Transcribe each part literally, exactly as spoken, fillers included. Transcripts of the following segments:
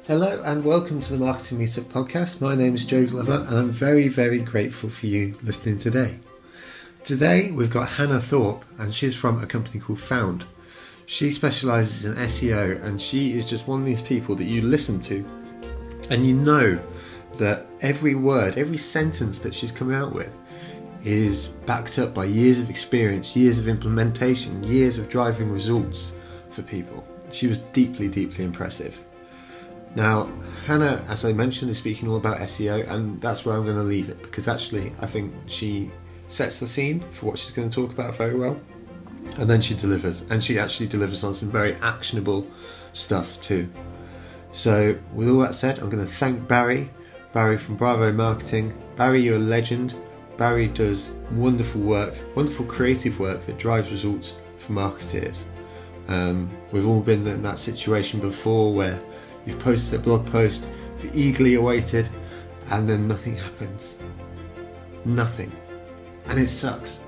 Hello and welcome to the Marketing Meetup podcast. My name is Joe Glover and I'm very, very grateful for you listening today. Today we've got Hannah Thorpe and she's from a company called Found. She specialises in S E O and she is just one of these people that you listen to and you know that every word, every sentence that she's coming out with is backed up by years of experience, years of implementation, years of driving results for people. She was deeply, deeply impressive. Now, Hannah, as I mentioned, is speaking all about S E O, and that's where I'm going to leave it, because actually I think she sets the scene for what she's going to talk about very well, and then she delivers, and she actually delivers on some very actionable stuff too. So with all that said, I'm going to thank Barry, Barry from Bravo Marketing. Barry, you're a legend. Barry does wonderful work, wonderful creative work that drives results for marketeers. Um, we've all been in that situation before where you've posted a blog post, you've eagerly awaited, and then nothing happens. Nothing. And it sucks.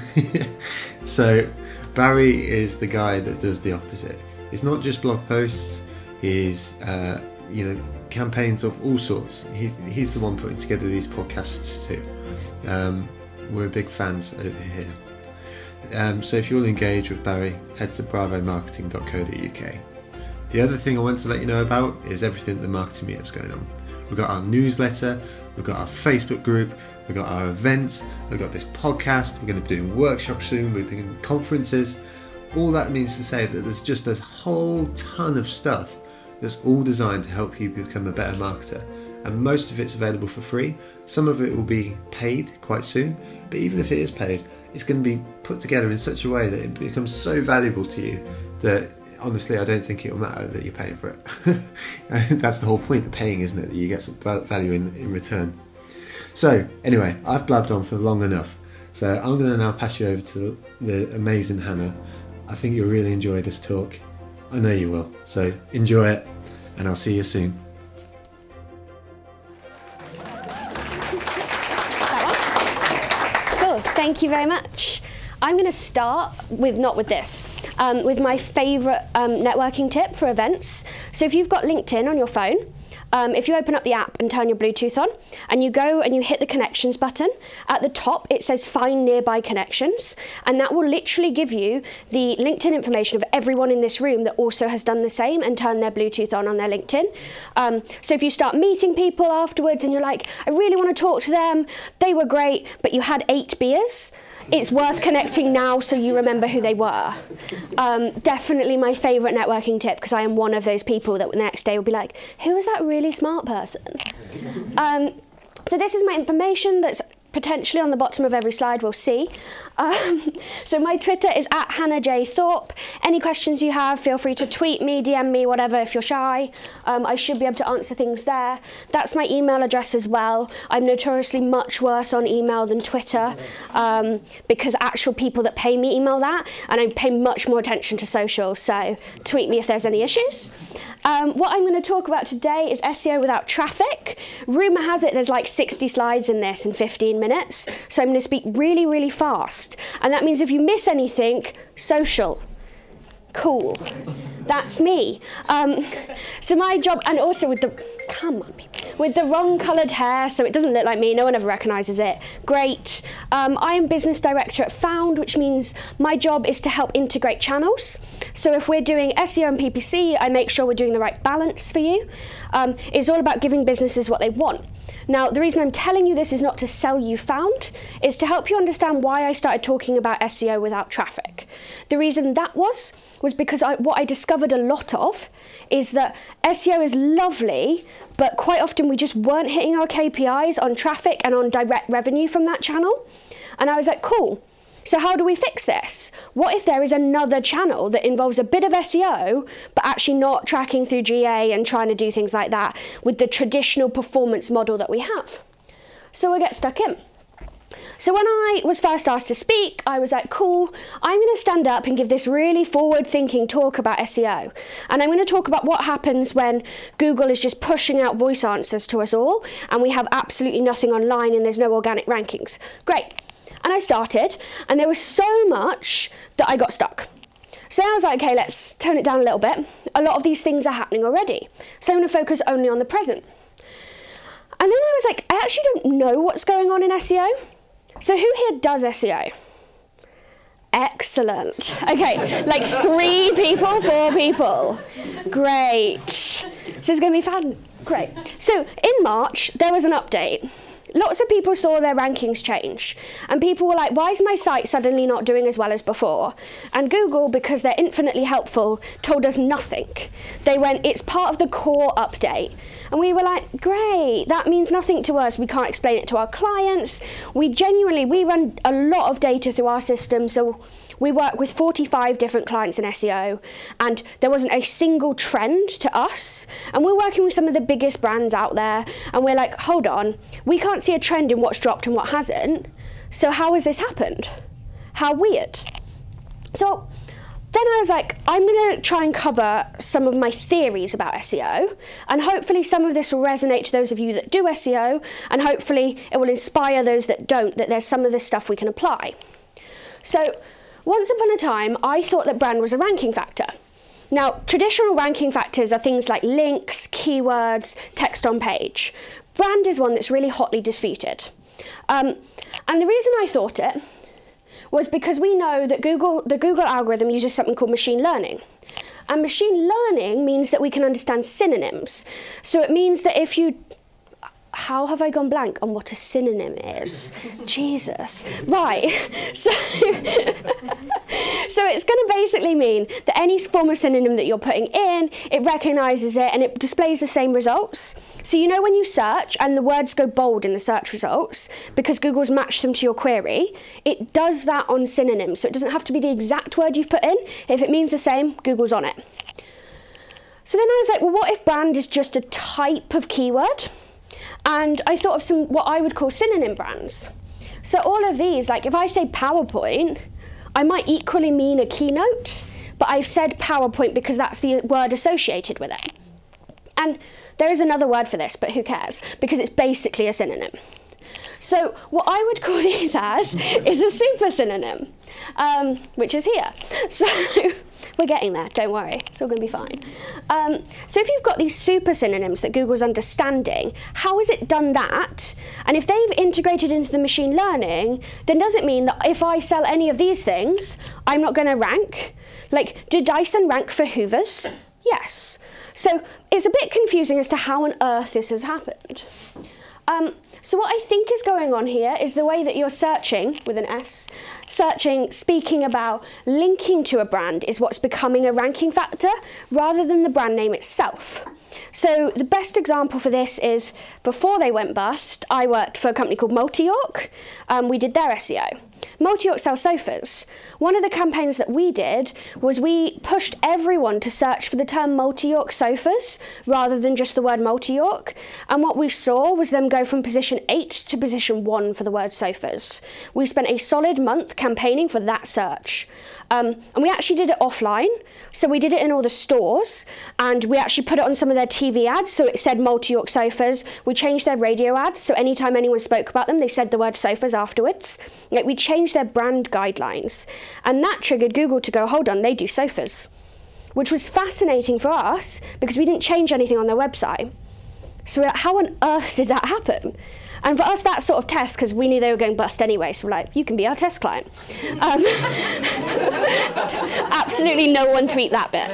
So Barry is the guy that does the opposite. It's not just blog posts, it's uh, you know, campaigns of all sorts. He's, he's the one putting together these podcasts too. Um, we're big fans over here. Um, so if you want to engage with Barry, head to bravo marketing dot co dot uk. The other thing I want to let you know about is everything at the Marketing Meetup's going on. We've got our newsletter, we've got our Facebook group, we've got our events, we've got this podcast, we're going to be doing workshops soon, we're doing conferences. All that means to say that there's just a whole ton of stuff that's all designed to help you become a better marketer. And most of it's available for free. Some of it will be paid quite soon, but even if it is paid, it's going to be put together in such a way that it becomes so valuable to you that honestly, I don't think it will matter that you're paying for it. That's the whole point of paying, isn't it? That you get some value in, in return. So, anyway, I've blabbed on for long enough. So I'm going to now pass you over to the amazing Hannah. I think you'll really enjoy this talk. I know you will. So enjoy it, and I'll see you soon. Cool. Thank you very much. I'm going to start with, not with this, um, with my favourite um, networking tip for events. So if you've got LinkedIn on your phone, um, if you open up the app and turn your Bluetooth on, and you go and you hit the connections button, at the top it says find nearby connections, and that will literally give you the LinkedIn information of everyone in this room that also has done the same and turned their Bluetooth on on their LinkedIn. Um, so if you start meeting people afterwards and you're like, I really want to talk to them, they were great, but you had eight beers, it's worth connecting now so you remember who they were. Um, definitely my favourite networking tip, because I am one of those people that the next day will be like, who is that really smart person? Um, so this is my information that's potentially on the bottom of every slide we'll see. Um, so my Twitter is at Hannah J Thorpe. Any questions you have, feel free to tweet me, D M me, whatever, if you're shy. Um, I should be able to answer things there. That's my email address as well. I'm notoriously much worse on email than Twitter, um, because actual people that pay me email that, and I pay much more attention to social, so tweet me if there's any issues. Um, what I'm going to talk about today is S E O without traffic. Rumour has it there's like sixty slides in this in fifteen minutes, so I'm going to speak really, really fast. And that means if you miss anything, social. Cool. That's me. Um, so my job, and also with the, come on people, with the wrong coloured hair, so it doesn't look like me, no one ever recognises it. Great. Um, I am business director at Found, which means my job is to help integrate channels. So if we're doing S E O and P P C, I make sure we're doing the right balance for you. Um, it's all about giving businesses what they want. Now, the reason I'm telling you this is not to sell you Found, it's to help you understand why I started talking about S E O without traffic. The reason that was, was because I, what I discovered a lot of is that S E O is lovely, but quite often we just weren't hitting our K P Is on traffic and on direct revenue from that channel. And I was like, cool. So how do we fix this? What if there is another channel that involves a bit of S E O, but actually not tracking through G A and trying to do things like that with the traditional performance model that we have? So we'll get stuck in. So when I was first asked to speak, I was like, cool, I'm going to stand up and give this really forward-thinking talk about S E O. And I'm going to talk about what happens when Google is just pushing out voice answers to us all, and we have absolutely nothing online and there's no organic rankings. Great. And I started, and there was so much that I got stuck. So then I was like, okay, let's tone it down a little bit. A lot of these things are happening already. So I'm going to focus only on the present. And then I was like, I actually don't know what's going on in S E O. So who here does S E O? Excellent. Okay, like three people, four people. Great. This is going to be fun. Great. So in March, there was an update. Lots of people saw their rankings change, and people were like, why is my site suddenly not doing as well as before? And Google, because they're infinitely helpful, told us nothing. They went, it's part of the core update. And we were like, great, that means nothing to us. We can't explain it to our clients. We genuinely, we run a lot of data through our system, so we work with forty-five different clients in S E O, and there wasn't a single trend to us. And we're working with some of the biggest brands out there, and we're like, hold on, we can't see a trend in what's dropped and what hasn't. So how has this happened? How weird. So then I was like, I'm going to try and cover some of my theories about S E O, and hopefully some of this will resonate to those of you that do S E O, and hopefully it will inspire those that don't, that there's some of this stuff we can apply. So once upon a time, I thought that brand was a ranking factor. Now, traditional ranking factors are things like links, keywords, text on page. Brand is one that's really hotly disputed. Um, and the reason I thought it was because we know that Google, the Google algorithm uses something called machine learning. And machine learning means that we can understand synonyms. So it means that if you... How have I gone blank on what a synonym is? Jesus. Right. So, so it's going to basically mean that any form of synonym that you're putting in, it recognises it and it displays the same results. So you know when you search and the words go bold in the search results, because Google's matched them to your query, it does that on synonyms. So it doesn't have to be the exact word you've put in. If it means the same, Google's on it. So then I was like, well, what if brand is just a type of keyword? And I thought of some, what I would call synonym brands. So all of these, like if I say PowerPoint, I might equally mean a keynote, but I've said PowerPoint because that's the word associated with it. And there is another word for this, but who cares? Because it's basically a synonym. So what I would call these as is a super synonym, um, which is here. So we're getting there, don't worry, it's all going to be fine. Um, so if you've got these super synonyms that Google's understanding, how has it done that? And if they've integrated into the machine learning, then does it mean that if I sell any of these things, I'm not going to rank? Like, did Dyson rank for Hoovers? Yes. So it's a bit confusing as to how on earth this has happened. Um, so what I think is going on here is the way that you're searching, with an S, searching, speaking about linking to a brand is what's becoming a ranking factor rather than the brand name itself. So the best example for this is before they went bust, I worked for a company called Multi-York. Um, we did their S E O. Multi-York sells sofas. One of the campaigns that we did was we pushed everyone to search for the term Multi-York sofas rather than just the word Multi-York. And what we saw was them go from position eight to position one for the word sofas. We spent a solid month campaigning for that search. Um, and we actually did it offline. So we did it in all the stores, and we actually put it on some of their T V ads, so it said Multi-York sofas. We changed their radio ads, so anytime anyone spoke about them, they said the word sofas afterwards. Like, we changed their brand guidelines, and that triggered Google to go, hold on, they do sofas, which was fascinating for us because we didn't change anything on their website. So we're like, how on earth did that happen? And for us, that sort of test, because we knew they were going bust anyway, so we're like, you can be our test client. Um, absolutely no one tweet that bit.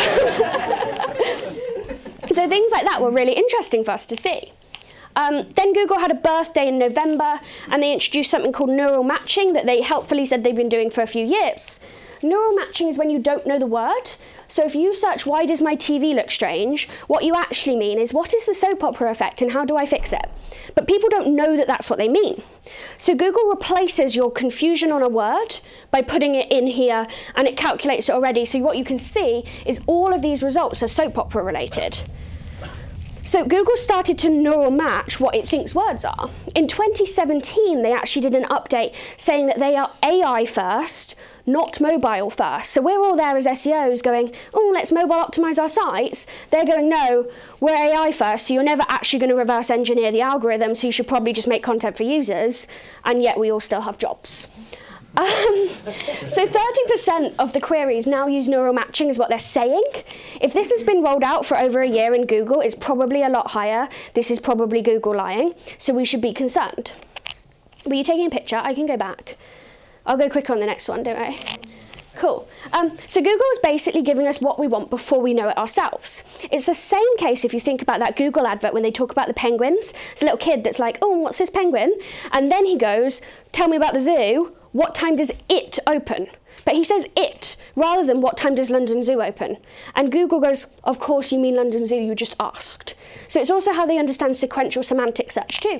So things like that were really interesting for us to see. Um, then Google had a birthday in November, and they introduced something called neural matching that they helpfully said they've been doing for a few years. Neural matching is when you don't know the word. So if you search, why does my T V look strange? What you actually mean is, what is the soap opera effect and how do I fix it? But people don't know that that's what they mean. So Google replaces your confusion on a word by putting it in here, and it calculates it already. So what you can see is all of these results are soap opera related. So Google started to neural match what it thinks words are. In twenty seventeen, they actually did an update saying that they are A I first, not mobile first. So we're all there as S E Os going, oh, let's mobile optimize our sites. They're going, no, we're A I first, so you're never actually going to reverse engineer the algorithm, so you should probably just make content for users, and yet we all still have jobs. Um, so thirty percent of the queries now use neural matching is what they're saying. If this has been rolled out for over a year in Google, it's probably a lot higher. This is probably Google lying, so we should be concerned. Were you taking a picture? I can go back. I'll go quicker on the next one, don't I? Cool. Um, so Google is basically giving us what we want before we know it ourselves. It's the same case if you think about that Google advert when they talk about the penguins. It's a little kid that's like, oh, what's this penguin? And then he goes, tell me about the zoo. What time does it open? But he says it, rather than what time does London Zoo open? And Google goes, of course you mean London Zoo, you just asked. So it's also how they understand sequential semantic search too.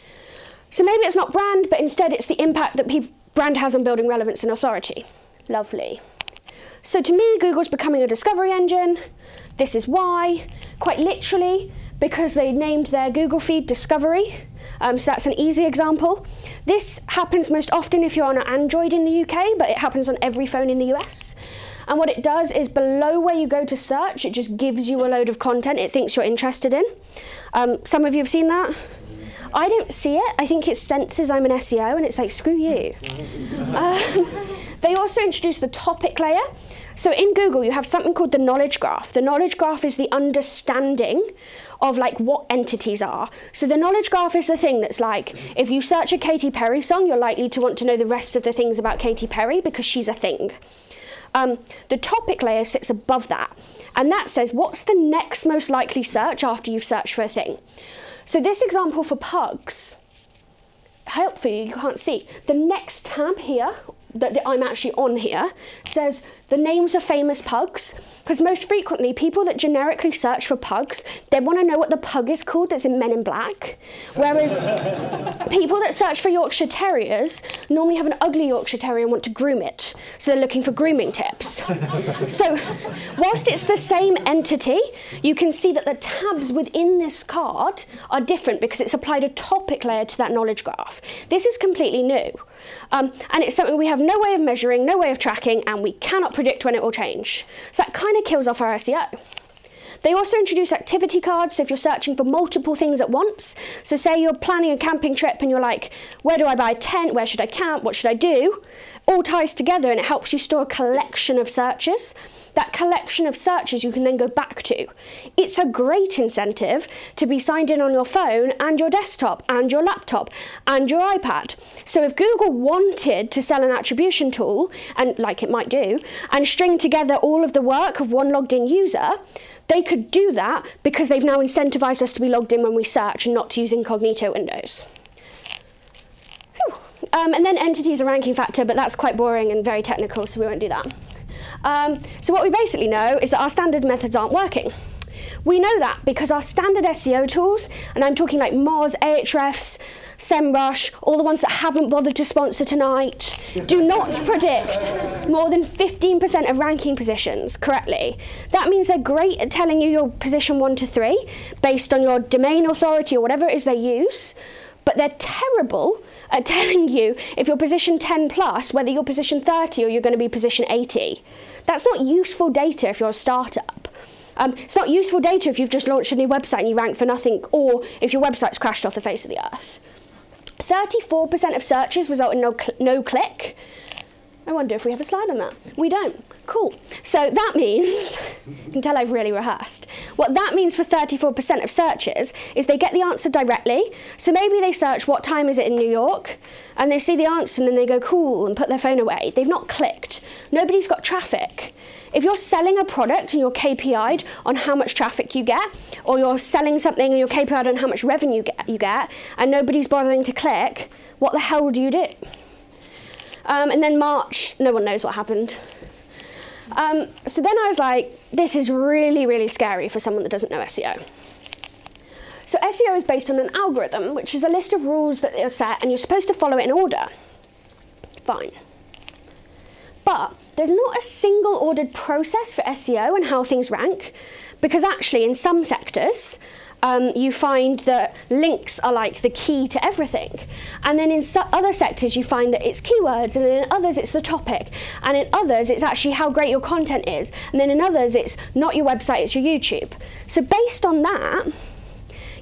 So maybe it's not brand, but instead it's the impact that pe- brand has on building relevance and authority. Lovely. So to me, Google's becoming a discovery engine. This is why, quite literally, because they named their Google feed Discovery. Um, so that's an easy example. This happens most often if you're on an Android in the U K, but it happens on every phone in the U S. And what it does is below where you go to search, it just gives you a load of content it thinks you're interested in. Um, some of you have seen that. I don't see it. I think it senses I'm an S E O and it's like, screw you. um, they also introduced the topic layer. So in Google, you have something called the knowledge graph. The knowledge graph is the understanding of like what entities are. So the knowledge graph is the thing that's like, if you search a Katy Perry song, you're likely to want to know the rest of the things about Katy Perry because she's a thing. Um, the topic layer sits above that. And that says, what's the next most likely search after you've searched for a thing? So this example for pugs, hopefully you can't see, the next tab here, that, that I'm actually on here, says the names of famous pugs, because most frequently people that generically search for pugs, they want to know what the pug is called that's in Men in Black, whereas people that search for Yorkshire Terriers normally have an ugly Yorkshire Terrier and want to groom it, so they're looking for grooming tips. So whilst it's the same entity, you can see that the tabs within this card are different because it's applied a topic layer to that knowledge graph. This is completely new. Um, and it's something we have no way of measuring, no way of tracking, and we cannot predict when it will change. So that kind of kills off our S E O. They also introduce activity cards, so if you're searching for multiple things at once, so say you're planning a camping trip and you're like, where do I buy a tent, where should I camp, what should I do? All ties together and it helps you store a collection of searches. That collection of searches you can then go back to. It's a great incentive to be signed in on your phone and your desktop and your laptop and your iPad. So if Google wanted to sell an attribution tool, and like it might do, and string together all of the work of one logged in user, they could do that because they've now incentivized us to be logged in when we search and not to use incognito windows. Um, and then entities are ranking factor, but that's quite boring and very technical, so we won't do that. Um, so what we basically know is that our standard methods aren't working. We know that because our standard S E O tools, and I'm talking like Moz, Ahrefs, SEMrush, all the ones that haven't bothered to sponsor tonight, do not predict more than fifteen percent of ranking positions correctly. That means they're great at telling you your position one to three based on your domain authority or whatever it is they use, but they're terrible at telling you if you're position ten plus, whether you're position thirty or you're going to be position eighty. That's not useful data if you're a startup. Um, it's not useful data if you've just launched a new website and you rank for nothing, or if your website's crashed off the face of the earth. thirty-four percent of searches result in no, cl- no click. I wonder if we have a slide on that. We don't. Cool. So that means, you can tell I've really rehearsed. What that means for thirty-four percent of searches is they get the answer directly. So maybe they search what time is it in New York, and they see the answer and then they go cool and put their phone away. They've not clicked. Nobody's got traffic. If you're selling a product and you're K P I'd on how much traffic you get, or you're selling something and you're K P I'd on how much revenue you get, you get, and nobody's bothering to click, what the hell do you do? Um, and then March, no one knows what happened. Um, so then I was like, this is really, really scary for someone that doesn't know S E O. So S E O is based on an algorithm, which is a list of rules that are set, and you're supposed to follow it in order. Fine. But there's not a single ordered process for S E O and how things rank, because actually in some sectors, Um, you find that links are like the key to everything. And then in so- other sectors, you find that it's keywords, and then in others, it's the topic. And in others, it's actually how great your content is. And then in others, it's not your website, it's your YouTube. So based on that,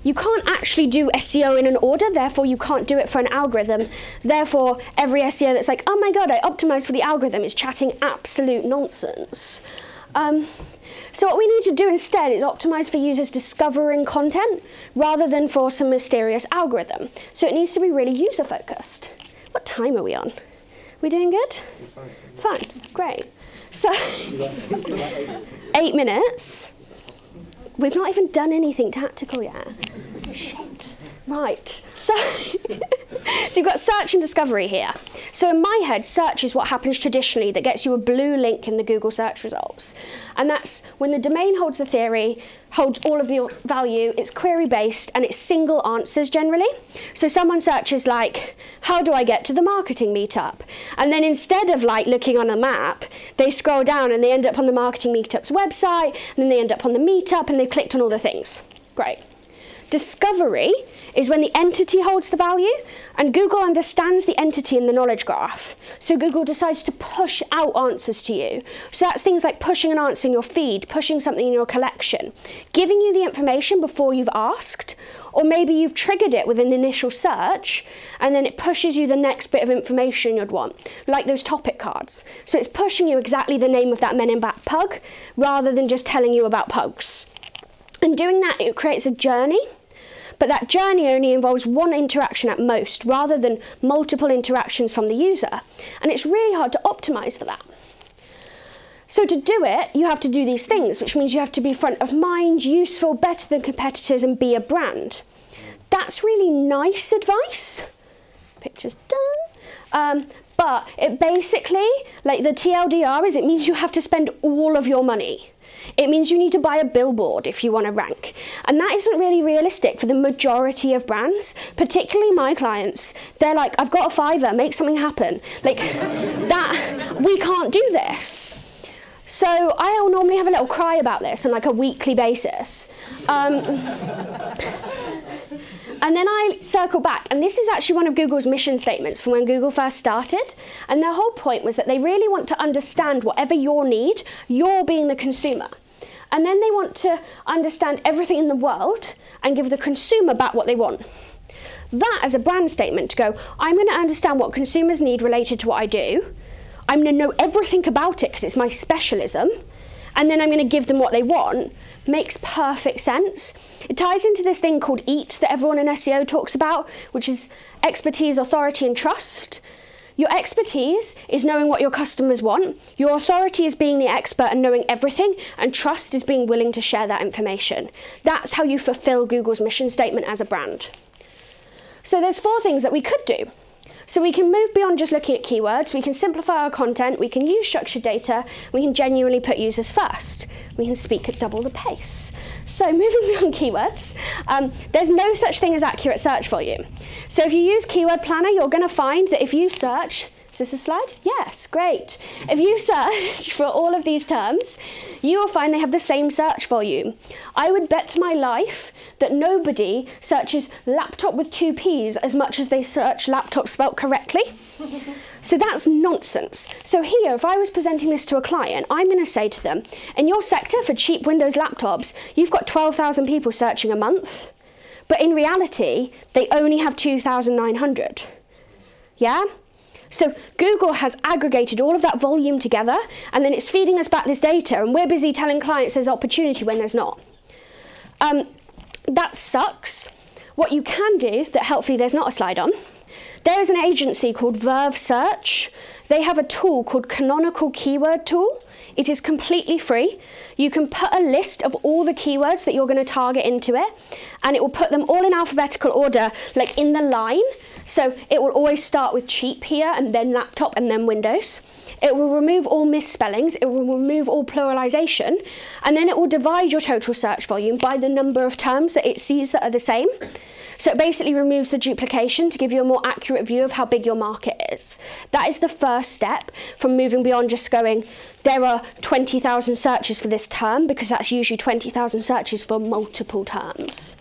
you can't actually do S E O in an order, therefore you can't do it for an algorithm. Therefore, every S E O that's like, oh my god, I optimized for the algorithm is chatting absolute nonsense. Um, so what we need to do instead is optimize for users discovering content rather than for some mysterious algorithm. So it needs to be really user-focused. What time are we on? We doing good? Fine. Fine, great. So, eight minutes. We've not even done anything tactical yet. Shit. Right. So, so you've got search and discovery here. So in my head, search is what happens traditionally that gets you a blue link in the Google search results. And that's when the domain holds the theory, holds all of the value, it's query-based, and it's single answers generally. So someone searches like, how do I get to the marketing meetup? And then instead of like looking on a map, they scroll down and they end up on the marketing meetup's website, and then they end up on the meetup and they've clicked on all the things. Great. Discovery is when the entity holds the value, and Google understands the entity in the knowledge graph. So Google decides to push out answers to you. So that's things like pushing an answer in your feed, pushing something in your collection, giving you the information before you've asked, or maybe you've triggered it with an initial search, and then it pushes you the next bit of information you'd want, like those topic cards. So it's pushing you exactly the name of that Men in Black pug, rather than just telling you about pugs. And doing that, it creates a journey. But that journey only involves one interaction at most, rather than multiple interactions from the user. And it's really hard to optimize for that. So to do it, you have to do these things, which means you have to be front of mind, useful, better than competitors, and be a brand. That's really nice advice. Picture's done. Um, but it basically, like the T L D R is, it means you have to spend all of your money. It means you need to buy a billboard if you want to rank. And that isn't really realistic for the majority of brands, particularly my clients. They're like, I've got a fiver, make something happen. Like, that, we can't do this. So I'll normally have a little cry about this on like a weekly basis. Um, and then I circle back, and this is actually one of Google's mission statements from when Google first started. And their whole point was that they really want to understand whatever your need, you're being the consumer. And then they want to understand everything in the world and give the consumer back what they want. That as a brand statement to go, I'm going to understand what consumers need related to what I do. I'm going to know everything about it because it's my specialism. And then I'm going to give them what they want, makes perfect sense. It ties into this thing called EAT that everyone in S E O talks about, which is expertise, authority, and trust. Your expertise is knowing what your customers want. Your authority is being the expert and knowing everything, and trust is being willing to share that information. That's how you fulfill Google's mission statement as a brand. So there's four things that we could do. So we can move beyond just looking at keywords, we can simplify our content, we can use structured data, we can genuinely put users first. We can speak at double the pace. So moving beyond keywords, um, there's no such thing as accurate search volume. So if you use Keyword Planner, you're going to find that if you search, is this a slide? Yes, great. If you search for all of these terms, you will find they have the same search volume. I would bet my life that nobody searches laptop with two P's as much as they search laptop spelt correctly. So that's nonsense. So here, if I was presenting this to a client, I'm going to say to them, in your sector for cheap Windows laptops, you've got twelve thousand people searching a month. But in reality, they only have two thousand nine hundred. Yeah? So Google has aggregated all of that volume together, and then it's feeding us back this data, and we're busy telling clients there's opportunity when there's not. Um, that sucks. What you can do, that helpfully there's not a slide on, there is an agency called Verve Search. They have a tool called Canonical Keyword Tool. It is completely free. You can put a list of all the keywords that you're going to target into it, and it will put them all in alphabetical order, like in the line. So it will always start with cheap here, and then laptop, and then Windows. It will remove all misspellings, it will remove all pluralization, and then it will divide your total search volume by the number of terms that it sees that are the same. So it basically removes the duplication to give you a more accurate view of how big your market is. That is the first step from moving beyond just going, there are twenty thousand searches for this term, because that's usually twenty thousand searches for multiple terms.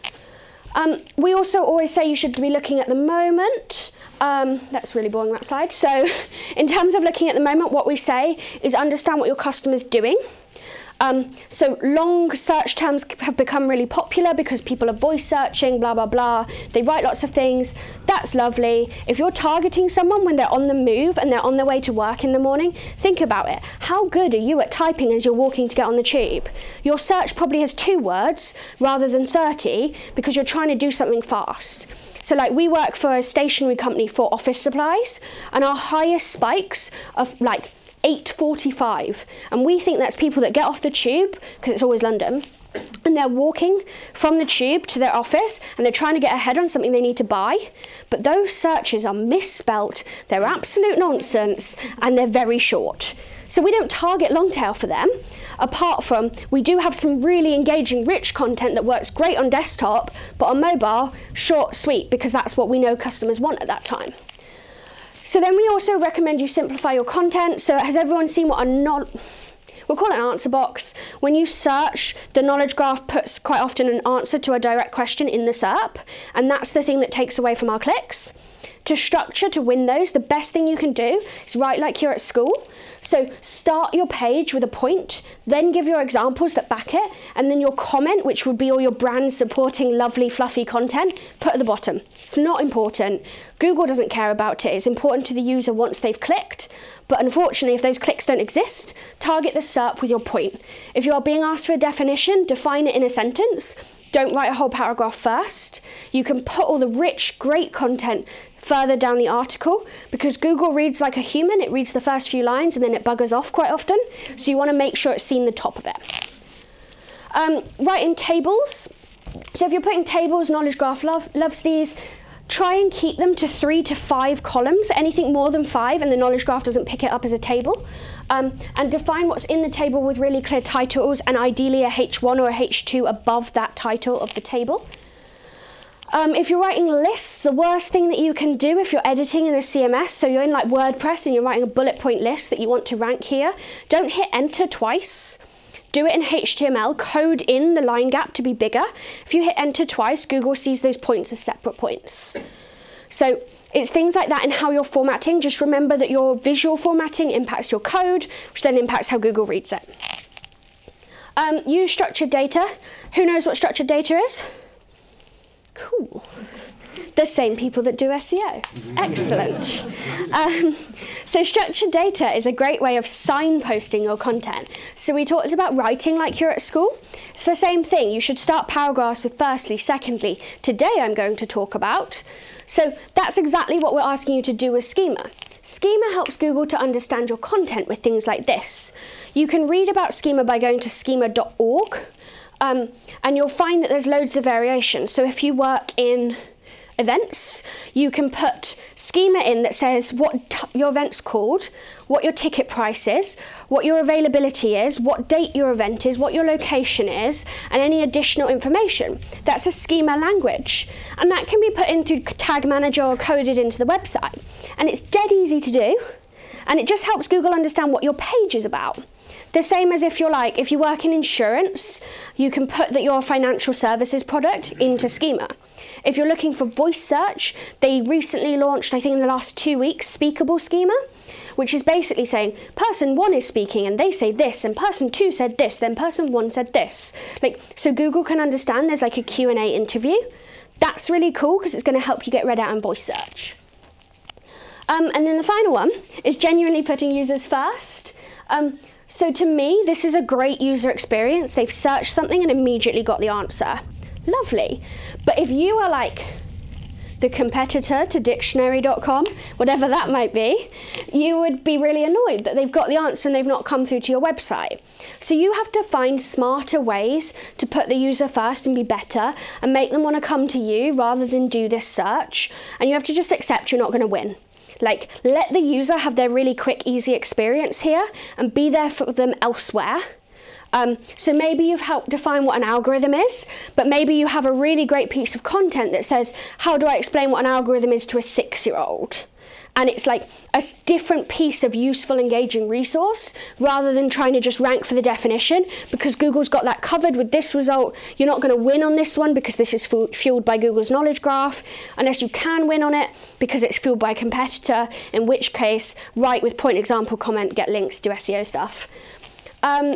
Um, we also always say you should be looking at the moment. Um, that's really boring, that slide. So in terms of looking at the moment, what we say is understand what your customer's doing. Um, so long search terms have become really popular because people are voice searching, blah, blah, blah. They write lots of things. That's lovely. If you're targeting someone when they're on the move and they're on their way to work in the morning, think about it. How good are you at typing as you're walking to get on the tube? Your search probably has two words rather than thirty because you're trying to do something fast. So like we work for a stationery company for office supplies, and our highest spikes are like eight forty-five, and we think that's people that get off the tube, because it's always London, and they're walking from the tube to their office and they're trying to get ahead on something they need to buy, but those searches are misspelt, they're absolute nonsense, and they're very short. So we don't target long tail for them, apart from we do have some really engaging, rich content that works great on desktop, but on mobile, short, sweet, because that's what we know customers want at that time. So then we also recommend you simplify your content. So has everyone seen what a no- we'll call it an answer box? When you search, the knowledge graph puts quite often an answer to a direct question in the S E R P, and that's the thing that takes away from our clicks. To structure, to win those, the best thing you can do is write like you're at school. So start your page with a point, then give your examples that back it, and then your comment, which would be all your brand supporting lovely fluffy content, put at the bottom. It's not important. Google doesn't care about it. It's important to the user once they've clicked. But unfortunately, if those clicks don't exist, target the S E R P with your point. If you are being asked for a definition, define it in a sentence. Don't write a whole paragraph first. You can put all the rich, great content further down the article, because Google reads like a human. It reads the first few lines and then it buggers off quite often. So you want to make sure it's seen the top of it. Um, writing tables. So if you're putting tables, Knowledge Graph love, loves these. Try and keep them to three to five columns. Anything more than five and the Knowledge Graph doesn't pick it up as a table. Um, and define what's in the table with really clear titles, and ideally a H one or a H two above that title of the table. Um, if you're writing lists, the worst thing that you can do if you're editing in a C M S, so you're in like WordPress and you're writing a bullet point list that you want to rank here, don't hit enter twice. Do it in H T M L, code in the line gap to be bigger. If you hit enter twice, Google sees those points as separate points. So it's things like that in how you're formatting. Just remember that your visual formatting impacts your code, which then impacts how Google reads it. Um, use structured data. Who knows what structured data is? Cool. The same people that do S E O. Excellent. Um, so structured data is a great way of signposting your content. So we talked about writing like you're at school. It's the same thing. You should start paragraphs with firstly, secondly. Today I'm going to talk about. So that's exactly what we're asking you to do with Schema. Schema helps Google to understand your content with things like this. You can read about Schema by going to schema dot org. Um, and you'll find that there's loads of variation. So if you work in events, you can put schema in that says what t- your event's called, what your ticket price is, what your availability is, what date your event is, what your location is, and any additional information. That's a schema language. And that can be put into Tag Manager or coded into the website. And it's dead easy to do. And it just helps Google understand what your page is about. The same as if you're like, if you work in insurance, you can put that you're a financial services product into Schema. If you're looking for voice search, they recently launched, I think in the last two weeks, Speakable Schema, which is basically saying, person one is speaking and they say this, and person two said this, then person one said this. Like, so Google can understand there's like a Q and A interview. That's really cool because it's going to help you get read out in voice search. Um, and then the final one is genuinely putting users first. Um, So to me, this is a great user experience. They've searched something and immediately got the answer. Lovely. But if you are like the competitor to dictionary dot com, whatever that might be, you would be really annoyed that they've got the answer and they've not come through to your website. So you have to find smarter ways to put the user first and be better and make them want to come to you rather than do this search. And you have to just accept you're not going to win. Like, let the user have their really quick, easy experience here and be there for them elsewhere. Um, so maybe you've helped define what an algorithm is, but maybe you have a really great piece of content that says, how do I explain what an algorithm is to a six-year-old? And it's like a different piece of useful, engaging resource rather than trying to just rank for the definition, because Google's got that covered with this result. You're not going to win on this one because this is fu- fueled by Google's knowledge graph, unless you can win on it because it's fueled by a competitor, in which case, write with point, example, comment, get links, do S E O stuff. Um,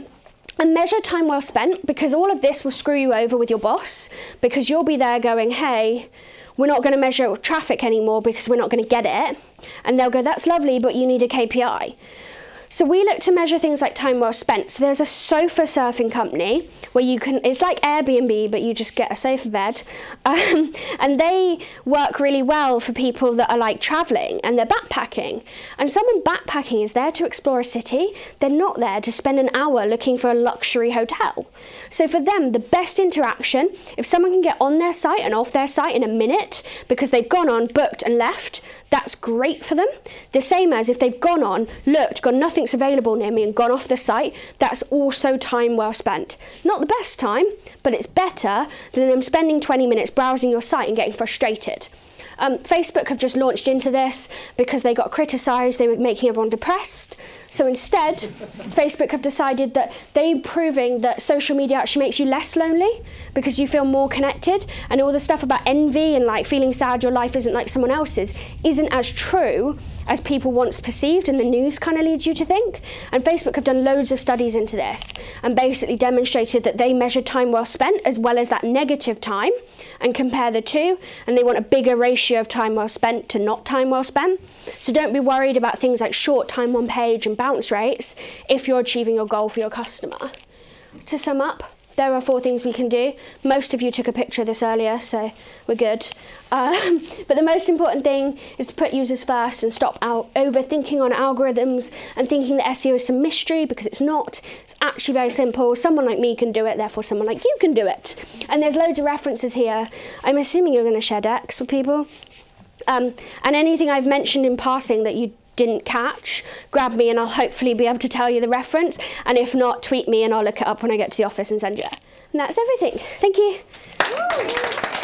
And measure time well spent, because all of this will screw you over with your boss, because you'll be there going, hey, we're not going to measure traffic anymore because we're not going to get it. And they'll go, that's lovely, but you need a K P I. So we look to measure things like time well spent. So there's a sofa surfing company where you can, it's like Airbnb, but you just get a sofa bed. Um, and they work really well for people that are like traveling and they're backpacking. And someone backpacking is there to explore a city. They're not there to spend an hour looking for a luxury hotel. So for them, the best interaction, if someone can get on their site and off their site in a minute because they've gone on, booked and left, that's great for them. The same as if they've gone on, looked, got nothing's available near me and gone off the site, that's also time well spent. Not the best time, but it's better than them spending twenty minutes browsing your site and getting frustrated. Um, Facebook have just launched into this because they got criticised, they were making everyone depressed. So instead, Facebook have decided that they're proving that social media actually makes you less lonely because you feel more connected, and all the stuff about envy and like feeling sad your life isn't like someone else's isn't as true as people once perceived and the news kind of leads you to think. And Facebook have done loads of studies into this and basically demonstrated that they measure time well spent as well as that negative time and compare the two, and they want a bigger ratio of time well spent to not time well spent. So don't be worried about things like short time on page and bounce rates if you're achieving your goal for your customer. To sum up, there are four things we can do. Most of you took a picture of this earlier, so we're good. Um, but the most important thing is to put users first and stop out overthinking on algorithms and thinking that S E O is some mystery, because it's not. It's actually very simple. Someone like me can do it, therefore someone like you can do it. And there's loads of references here. I'm assuming you're going to share decks with people. Um, and anything I've mentioned in passing that you didn't catch, grab me and I'll hopefully be able to tell you the reference, and if not, tweet me and I'll look it up when I get to the office and send you it. And that's everything. Thank you.